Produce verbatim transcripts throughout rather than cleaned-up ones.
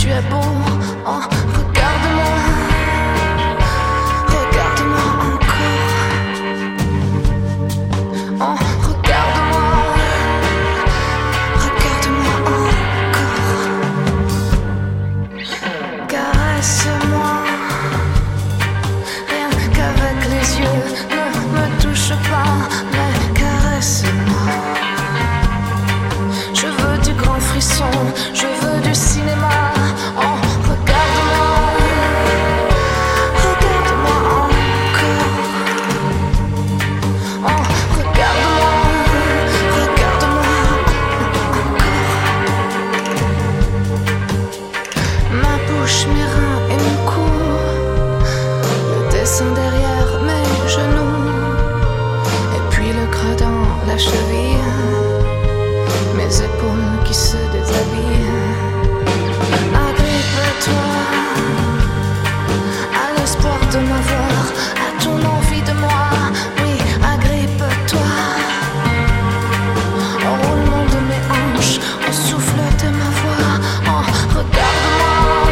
tu es beau, oh, regarde-moi, regarde-moi encore, oh, regarde-moi, regarde-moi encore, caresse-moi, rien qu'avec les yeux, ne me touche pas, mais caresse-moi. Je veux du grand frisson, je veux du cinéma. Oh, regarde-moi, regarde-moi encore. Oh, regarde-moi, regarde-moi encore. Ma bouche, mes reins et mon cou, le dessin derrière mes genoux, et puis le creux dans la cheville, mes épaules qui se déshabillent. Agrippe-toi à l'espoir de m'avoir, à ton envie de moi. Oui, agrippe-toi au roulement de mes hanches, au souffle de ma voix. Oh, regarde-moi,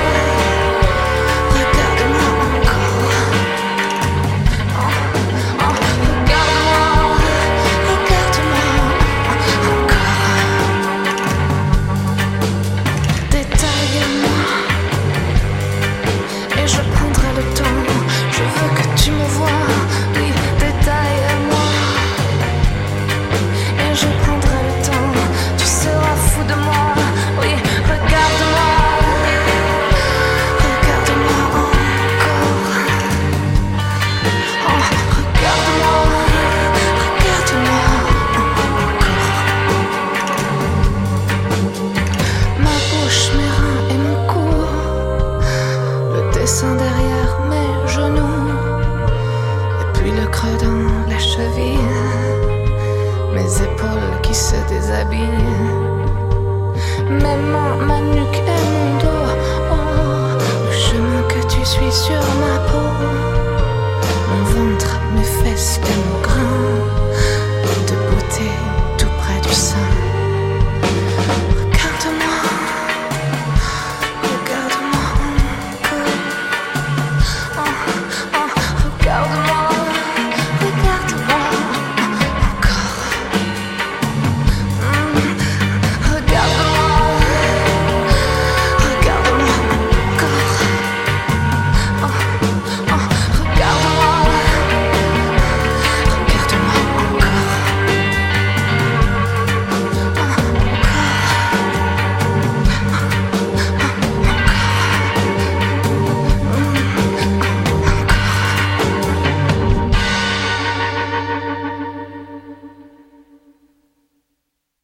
regarde-moi encore. Oh, oh, regarde-moi, regarde-moi encore. Détaille-moi et je prendrai le temps. Je veux que tu me vois. Oui, détaille-moi et je prendrai le temps. Tu seras fou de moi. Oui, regarde-moi, regarde-moi encore. Oh, regarde-moi, regarde-moi encore. Ma bouche, mes reins et mon cou, le dessin derrière mes genoux, et puis le creux dans la cheville, mes épaules qui se déshabillent, mes mains, ma nuque et mon dos. Oh, le chemin que tu suis sur ma peau, mon ventre, mes fesses et mon grain de beauté.